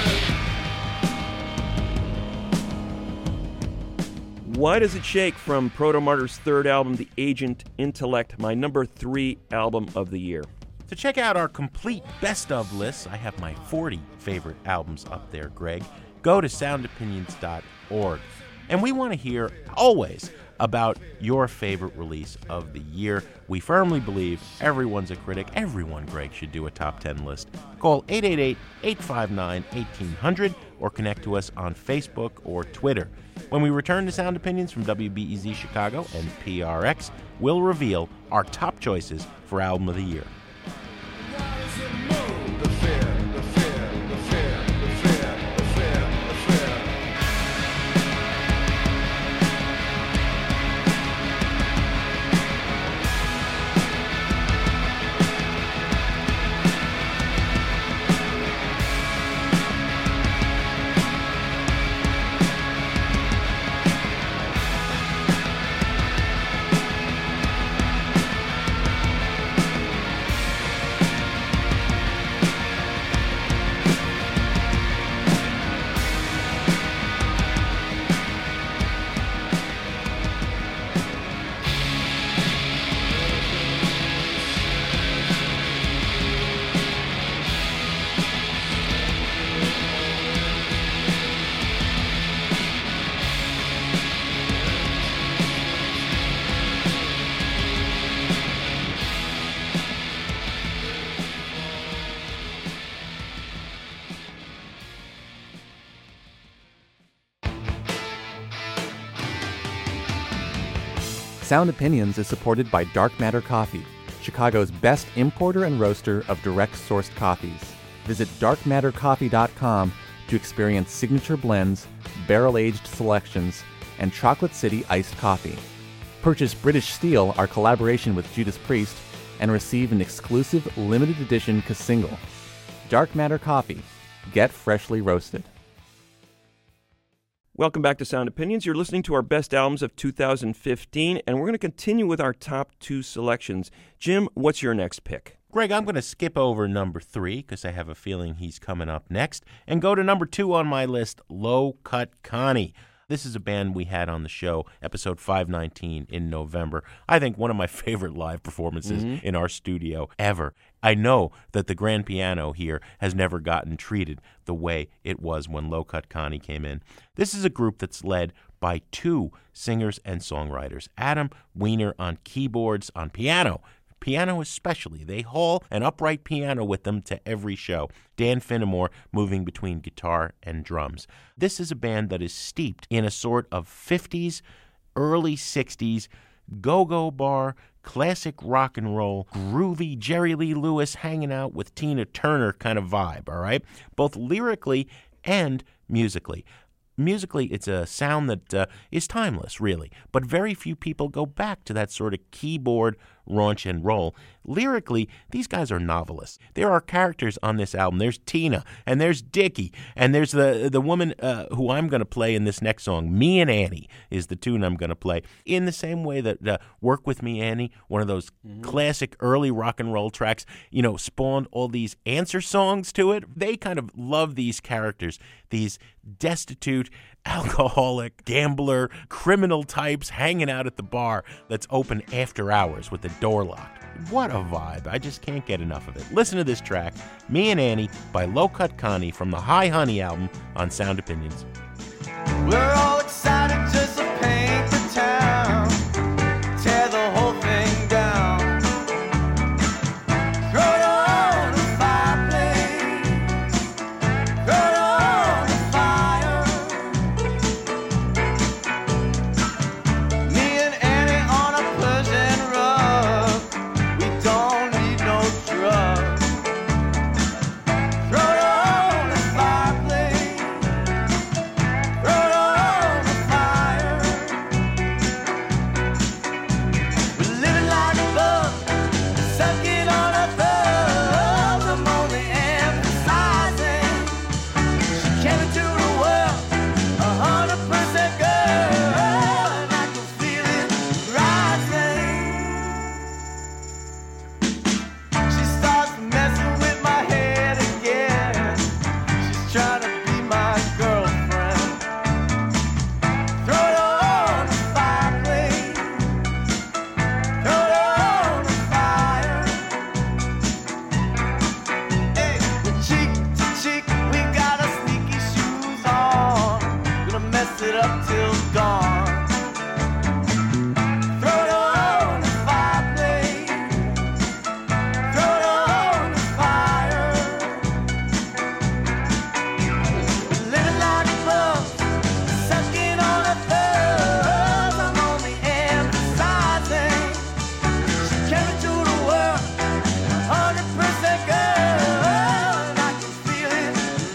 it. Why Does It Shake, from Proto-Martyr's third album, The Agent Intellect, my number 3 album of the year. To check out our complete best of lists, I have my 40 favorite albums up there, Greg. Go to soundopinions.org. And we want to hear always about your favorite release of the year. We firmly believe everyone's a critic. Everyone, Greg, should do a top 10 list. Call 888-859-1800 or connect to us on Facebook or Twitter. When we return to Sound Opinions from WBEZ Chicago and PRX, we'll reveal our top choices for Album of the Year. Sound Opinions is supported by Dark Matter Coffee, Chicago's best importer and roaster of direct-sourced coffees. Visit darkmattercoffee.com to experience signature blends, barrel-aged selections, and Chocolate City iced coffee. Purchase British Steel, our collaboration with Judas Priest, and receive an exclusive limited edition single. Dark Matter Coffee. Get freshly roasted. Welcome back to Sound Opinions. You're listening to our best albums of 2015, and we're going to continue with our top 2 selections. Jim, what's your next pick? Greg, I'm going to skip over number 3 because I have a feeling he's coming up next and go to number 2 on my list, Low Cut Connie. This is a band we had on the show, episode 519 in November. I think one of my favorite live performances in our studio ever. I know that the grand piano here has never gotten treated the way it was when Low Cut Connie came in. This is a group that's led by two singers and songwriters. Adam Weiner on keyboards, on piano especially. They haul an upright piano with them to every show. Dan Finnemore moving between guitar and drums. This is a band that is steeped in a sort of 50s, early 60s go-go bar, classic rock and roll, groovy Jerry Lee Lewis hanging out with Tina Turner kind of vibe, all right? Both lyrically and musically. Musically, it's a sound that is timeless, really, but very few people go back to that sort of keyboard raunch and roll. Lyrically, these guys are novelists. There are characters on this album. There's Tina, and there's Dickie, and there's the woman who I'm going to play in this next song. Me and Annie is the tune I'm going to play. In the same way that Work With Me, Annie, one of those classic early rock and roll tracks, spawned all these answer songs to it. They kind of love these characters, these destitute, alcoholic, gambler, criminal types hanging out at the bar that's open after hours with the door locked. What a vibe. I just can't get enough of it. Listen to this track, Me and Annie by Low Cut Connie from the Hi Honey album on Sound Opinions. We're all excited just to paint the town, tear the whole thing down. Throw it on the fireplace, throw it on the fire. Me and Annie on a Persian rug, we don't need no drugs. Throw it on the fireplace, throw it on the fire. We're living like a bug, sucking on our thumbs. I'm only emphasizing she came into the world 100% girl, and I can feel it rising. She starts messing with my head again. She's trying to be my girlfriend. Throw it on the fireplace, throw it on the fire. Hey, we're cheek to cheek, we got our sneaky shoes on. Gonna mess it up till dawn. Throw it on the fireplace, throw it on the fire. We're living like a bug, sucking on our thumbs. I'm only emphasizing she came into the world 100% girl, and I can feel it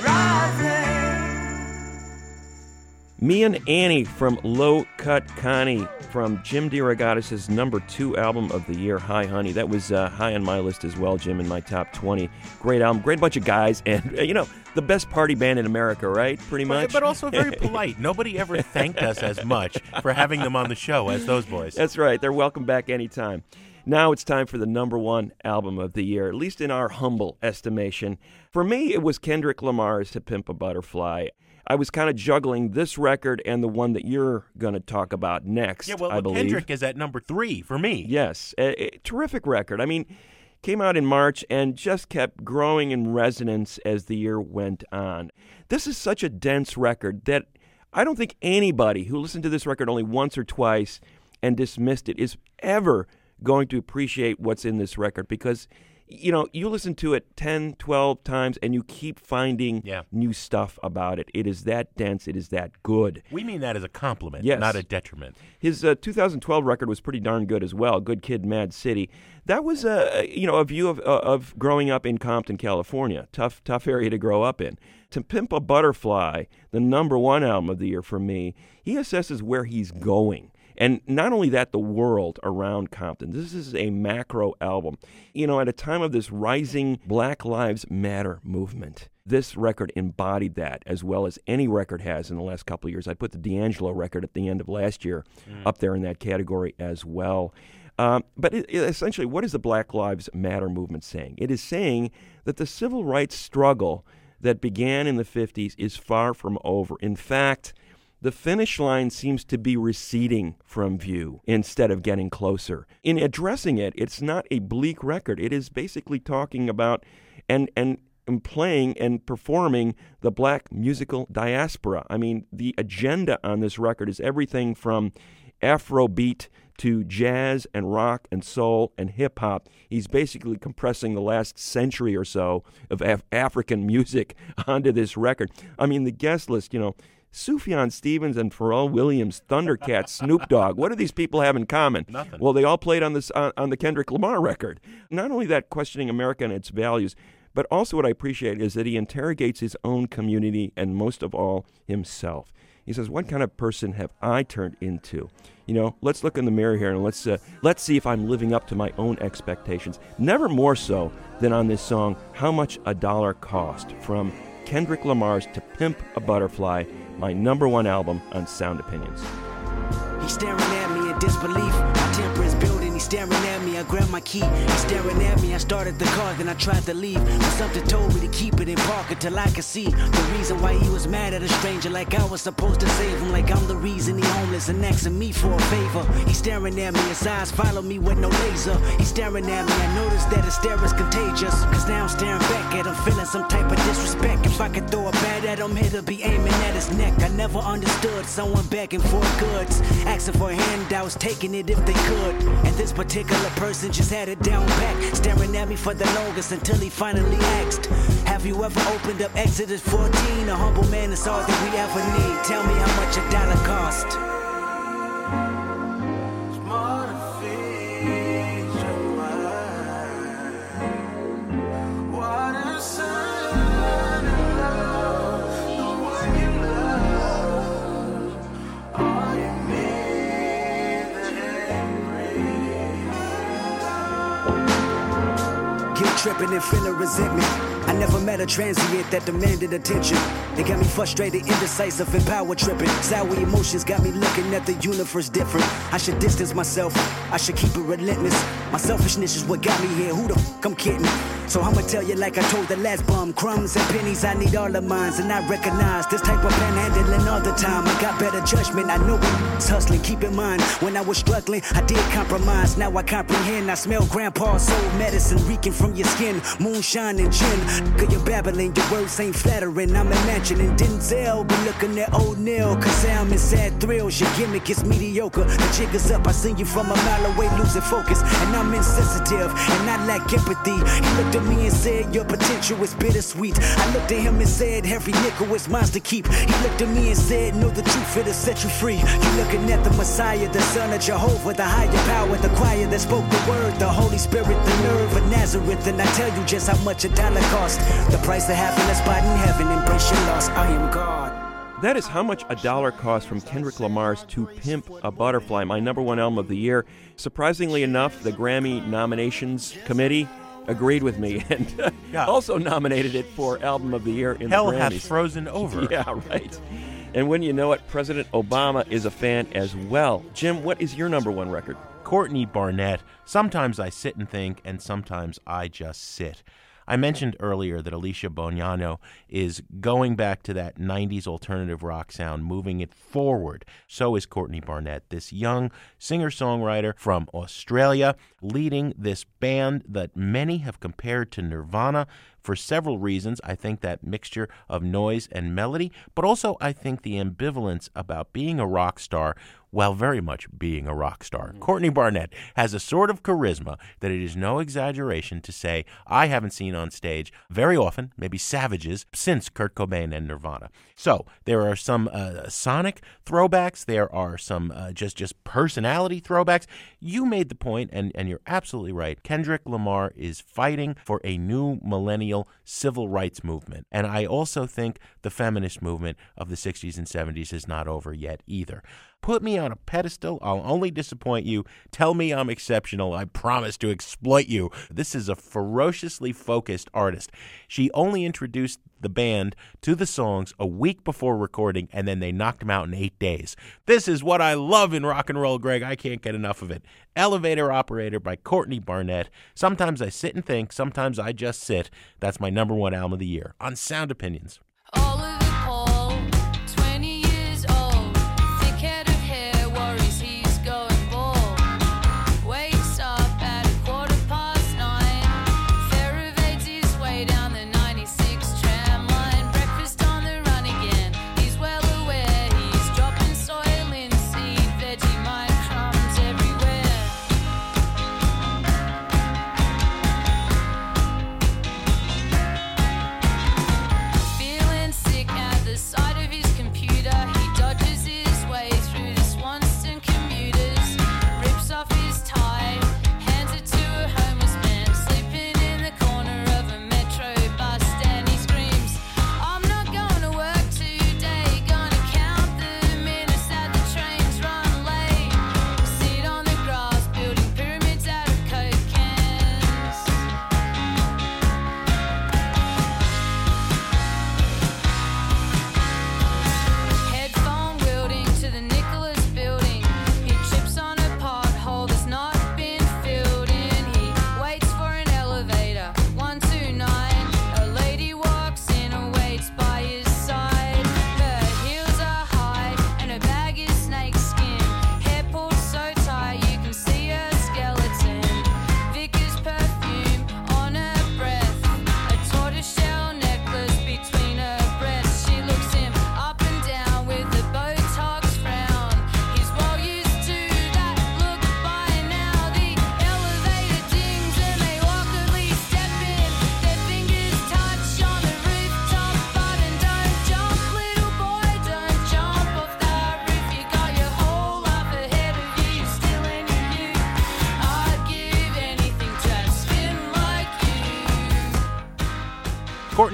rising. Me and Annie from Low Cut Connie from Jim DeRogatis' number 2 album of the year, Hi Honey. That was high on my list as well, Jim, in my top 20. Great album, great bunch of guys, and, the best party band in America, right? Pretty much. But also very polite. Nobody ever thanked us as much for having them on the show as those boys. That's right. They're welcome back anytime. Now it's time for the number 1 album of the year, at least in our humble estimation. For me, it was Kendrick Lamar's To Pimp a Butterfly. I was kind of juggling this record and the one that you're going to talk about next, I believe. Kendrick is at number 3 for me. Yes, a terrific record. I mean, came out in March and just kept growing in resonance as the year went on. This is such a dense record that I don't think anybody who listened to this record only once or twice and dismissed it is ever going to appreciate what's in this record, because you listen to it 10, 12 times and you keep finding new stuff about it. It is that dense. It is that good. We mean that as a compliment, Yes. not a detriment. His 2012 record was pretty darn good as well, Good Kid, Mad City. That was a view of growing up in Compton, California. Tough area to grow up in. To Pimp a Butterfly, the number 1 album of the year for me, he assesses where he's going. And not only that, the world around Compton. This is a macro album. At a time of this rising Black Lives Matter movement, this record embodied that as well as any record has in the last couple of years. I put the D'Angelo record at the end of last year up there in that category as well. But essentially, what is the Black Lives Matter movement saying? It is saying that the civil rights struggle that began in the 50s is far from over. In fact, the finish line seems to be receding from view instead of getting closer. In addressing it, it's not a bleak record. It is basically talking about and playing and performing the black musical diaspora. I mean, the agenda on this record is everything from Afrobeat to jazz and rock and soul and hip-hop. He's basically compressing the last century or so of African music onto this record. I mean, the guest list, Sufjan Stevens and Pharrell Williams, Thundercat, Snoop Dogg. What do these people have in common? Nothing. Well, they all played on the Kendrick Lamar record. Not only that, questioning America and its values, but also what I appreciate is that he interrogates his own community and most of all himself. He says, what kind of person have I turned into? Let's look in the mirror here and let's see if I'm living up to my own expectations. Never more so than on this song, How Much a Dollar Cost, from Kendrick Lamar's To Pimp a Butterfly, my #1 album on Sound Opinions. He's staring at me in disbelief. My temper is building. He's staring at me. I grabbed my key. He's staring at me. I started the car, then I tried to leave. But something told me to keep it in park until I could see the reason why he was mad at a stranger, like I was supposed to save him, like I'm the reason he homeless and asking me for a favor. He's staring at me. His eyes follow me with no laser. He's staring at me. I noticed that his stare is contagious. Cause now I'm staring back at him, feeling some type of disrespect. If I could throw a bat at him, he'll be aiming at his neck. I never understood someone begging for goods, asking for handouts, taking it if they could. And this particular person just had it down pat, staring at me for the longest until he finally asked, have you ever opened up Exodus 14? A humble man is all that we ever need. Tell me how much a dollar cost. Tripping and feeling resentment. I never met a transient that demanded attention. They got me frustrated, indecisive, and power tripping. Sour emotions got me looking at the universe different. I should distance myself. I should keep it relentless. My selfishness is what got me here. Who the f*** I'm kidding? So I'ma tell you like I told the last bum. Crumbs and pennies, I need all of mine. And I recognize this type of panhandling all the time. I got better judgment, I know it's hustling. Keep in mind, when I was struggling, I did compromise. Now I comprehend. I smell grandpa's soul medicine reeking from your skin. Moonshine and gin. Cause you're babbling, your words ain't flattering. I'm imagining Denzel, but looking at O'Neal. Cause I'm in sad thrills, your gimmick is mediocre. The jig is up, I seen you from a mile away losing focus. And I'm insensitive, and I lack empathy. He looked at me and said, your potential is bittersweet. I looked at him and said, every nickel is mine to keep. He looked at me and said, know the truth, it'll set you free. You looking at the Messiah, the Son of Jehovah, the higher power, the choir that spoke the word, the Holy Spirit, the nerve of Nazareth. And I tell you just how much a dollar cost. The price of having a spot in heaven, embrace your loss, I am God. That is How Much a Dollar Cost from Kendrick Lamar's To Pimp a Butterfly, my #1 album of the year. Surprisingly enough, the Grammy nominations committee agreed with me and also nominated it for Album of the Year in Hell the Grammys. has frozen over. Yeah, right. And when you know it, President Obama is a fan as well. Jim, what is your #1 record? Courtney Barnett. Sometimes I sit and think, and sometimes I just sit. I mentioned earlier that Alicia Bognanno is going back to that 90s alternative rock sound, moving it forward. So is Courtney Barnett, this young singer-songwriter from Australia, leading this band that many have compared to Nirvana for several reasons. I think that mixture of noise and melody, but also I think the ambivalence about being a rock star while very much being a rock star. Courtney Barnett has a sort of charisma that it is no exaggeration to say I haven't seen on stage very often, maybe Savages, since Kurt Cobain and Nirvana. So there are some sonic throwbacks. There are some just personality throwbacks. You made the point, and you're absolutely right. Kendrick Lamar is fighting for a new millennial civil rights movement. And I also think the feminist movement of the 60s and 70s is not over yet either. Put me on a pedestal, I'll only disappoint you. Tell me I'm exceptional, I promise to exploit you. This is a ferociously focused artist. She only introduced the band to the songs a week before recording, and then they knocked them out in 8 days. This is what I love in rock and roll, Greg. I can't get enough of it. Elevator Operator by Courtney Barnett. Sometimes I sit and think, sometimes I just sit. That's my #1 album of the year on Sound Opinions. All of it all, 20 years old.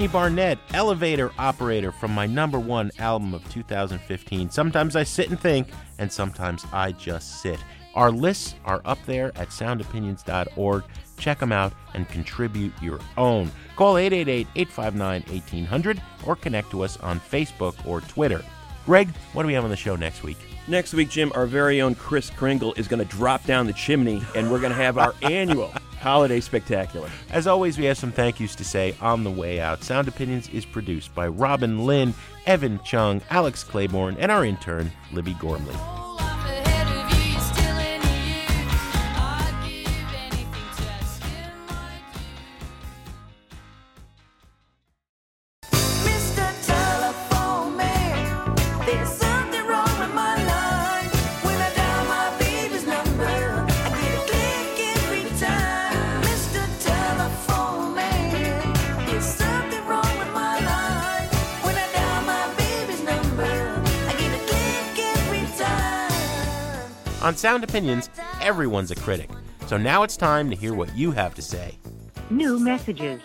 Courtney Barnett, Elevator Operator from my #1 album of 2015. Sometimes I sit and think, and sometimes I just sit. Our lists are up there at soundopinions.org. Check them out and contribute your own. Call 888-859-1800 or connect to us on Facebook or Twitter. Greg, what do we have on the show next week? Next week, Jim, our very own Chris Kringle is going to drop down the chimney, and we're going to have our annual Holiday Spectacular. As always, we have some thank yous to say on the way out. Sound Opinions is produced by Robin Lynn, Evan Chung, Alex Claiborne, and our intern, Libby Gormley. On Sound Opinions, everyone's a critic. So now it's time to hear what you have to say. New messages.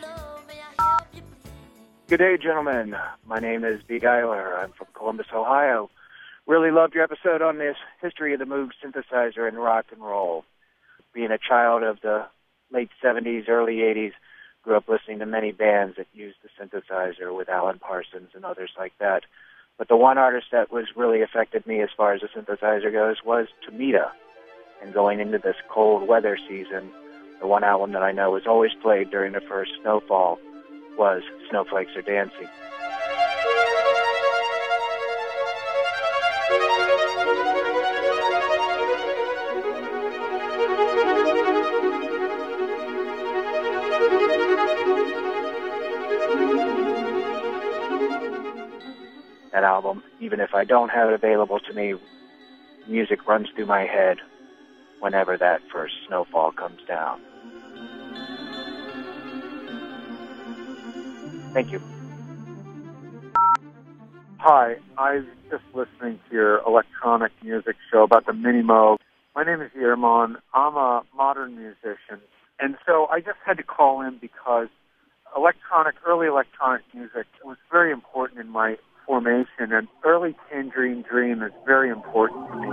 Good day, gentlemen. My name is B. Geiler. I'm from Columbus, Ohio. Really loved your episode on this history of the Moog synthesizer in rock and roll. Being a child of the late 70s, early 80s, grew up listening to many bands that used the synthesizer with Alan Parsons and others like that. But the one artist that was really affected me as far as the synthesizer goes was Tomita. And going into this cold weather season, the one album that I know was always played during the first snowfall was Snowflakes Are Dancing. That album, even if I don't have it available to me, music runs through my head whenever that first snowfall comes down. Thank you. Hi, I was just listening to your electronic music show about the Mini Moog. My name is Yermon. I'm a modern musician, and so I just had to call in because early electronic music was very important in my formation, and early Tangerine Dream is very important to me.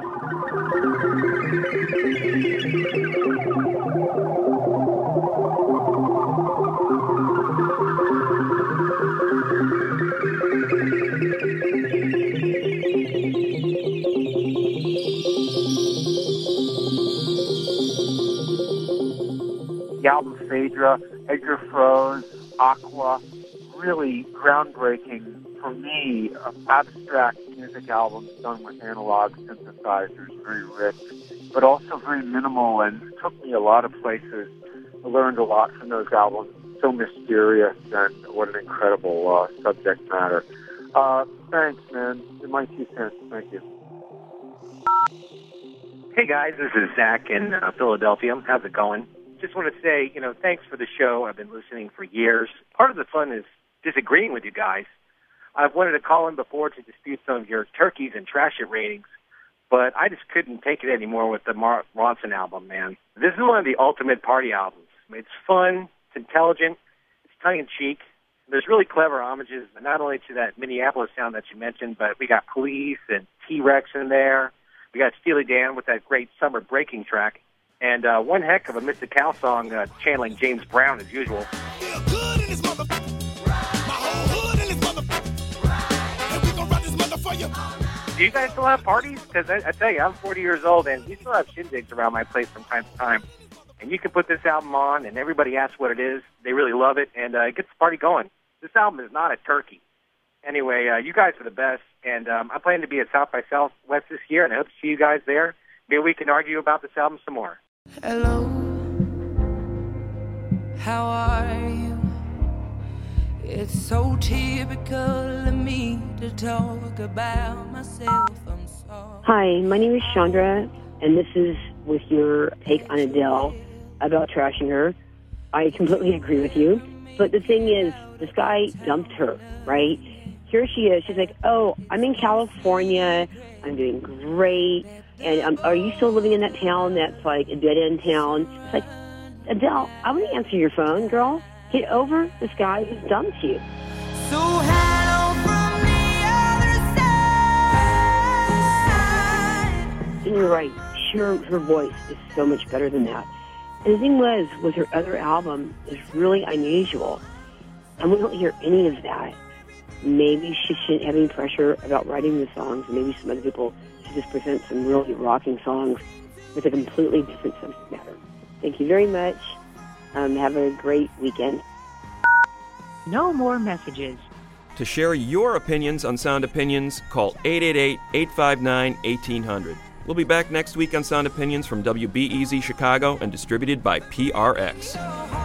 The album Phaedra, Edgar Froese, Aqua, really groundbreaking for me, abstract music albums done with analog synthesizers, very rich, but also very minimal, and took me a lot of places. I learned a lot from those albums. So mysterious, and what an incredible subject matter. Thanks, man. My 2 cents. Thank you. Hey guys, this is Zach in Philadelphia. How's it going? Just want to say, thanks for the show. I've been listening for years. Part of the fun is disagreeing with you guys. I've wanted to call in before to dispute some of your turkeys and trash it ratings, but I just couldn't take it anymore with the Ronson album, man. This is one of the ultimate party albums. It's fun, it's intelligent, it's tongue-in-cheek. There's really clever homages, not only to that Minneapolis sound that you mentioned, but we got Police and T-Rex in there. We got Steely Dan with that great Summer Breaking track. And one heck of a Mr. Cow song channeling James Brown as usual. Do you guys still have parties? Because I tell you, I'm 40 years old, and we still have shindigs around my place from time to time. And you can put this album on, and everybody asks what it is. They really love it, and it gets the party going. This album is not a turkey. Anyway, you guys are the best, and I plan to be at South by Southwest this year, and I hope to see you guys there. Maybe we can argue about this album some more. Hello, how are you? It's so typical of me to talk about myself. I'm sorry. Hi, my name is Chandra, and this is with your take on Adele about trashing her. I completely agree with you. But the thing is, this guy dumped her, right? Here she is. She's like, oh, I'm in California. I'm doing great. And are you still living in that town that's like a dead-end town? It's like, Adele, I want to answer your phone, girl. Get over this guy who's dumped you. So hello from the other side. And you're right. Sure, her voice is so much better than that. And the thing was her other album is really unusual. And we don't hear any of that. Maybe she shouldn't have any pressure about writing the songs. Maybe some other people should just present some really rocking songs with a completely different subject matter. Thank you very much. Have a great weekend. No more messages. To share your opinions on Sound Opinions, call 888-859-1800. We'll be back next week on Sound Opinions from WBEZ Chicago and distributed by PRX.